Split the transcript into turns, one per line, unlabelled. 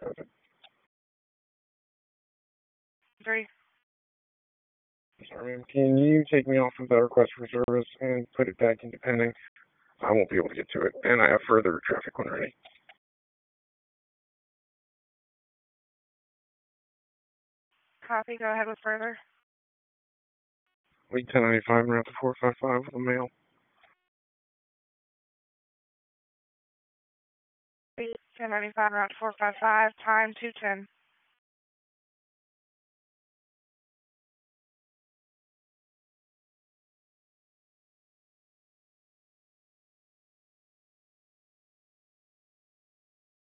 traffic.
3.
Sorry, ma'am. Can you take me off of that request for service and put it back into pending? I won't be able to get to it, and I have further traffic when ready.
Copy. Go ahead with further.
Lead 1095 route to 455 with a mail.
Lead 1095 route 455. Time 2:10.